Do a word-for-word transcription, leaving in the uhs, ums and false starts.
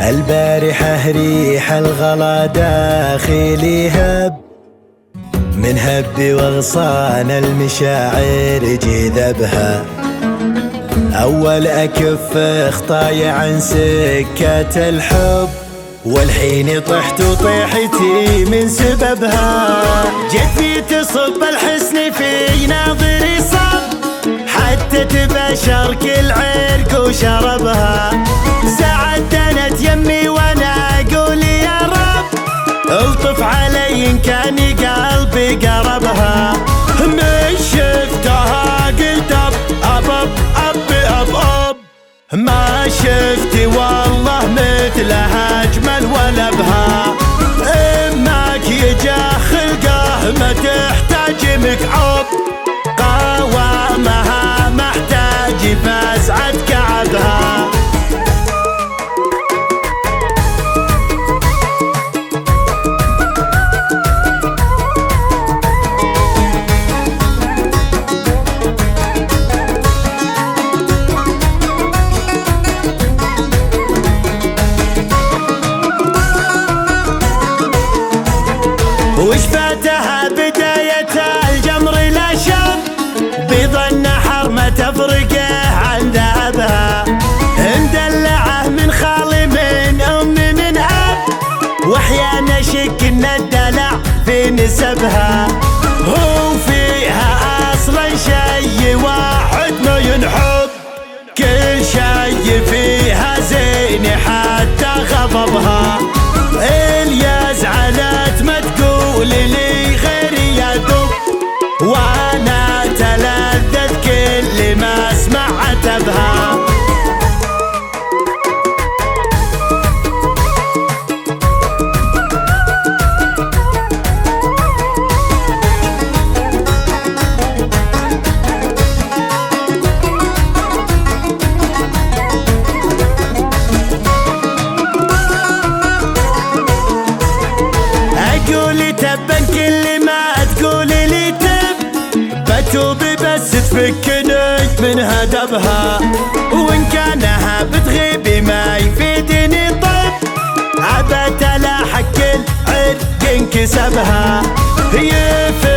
البارحة ريح الغلا داخلي هب من هب واغصان المشاعر جذبها. أول أكف خطاي عن سكة الحب والحين طحت وطيحتي من سببها. جتني تصب الحسن في ناظري صب حتى تبشر كل عرق وشربها. ساعة دنت يمي وانا اقول يا رب الطف علي ان كان قلبي قربها. من شفتها قلت اب اب اب اب اب ما شفتي والله مثلها اجمل ولا بها. امك يجا خلقه ما تحتاج مكعوب قوامها محتاج فاسعد كعبها. وش فاتها بداية الجمر لا شب بيض النحر ما تفرقه عن ذهبها. مدلعه من خالي من أم من أب وأحيانا شك إن الدلع في نسبها. هو فيها أصلا شي واحد ما ينحب كل شي فيها زين حتى غضبها. اللي زعلت ما تقول لي غيري يدب وانا تلذذ كل ما سمعت بها. تبا كل ما تقولي لي تب بتوب بس تفكني من هدبها. وان كانها بتغيبي ما يفيدني طب عبت لا حق العرق انكسبها.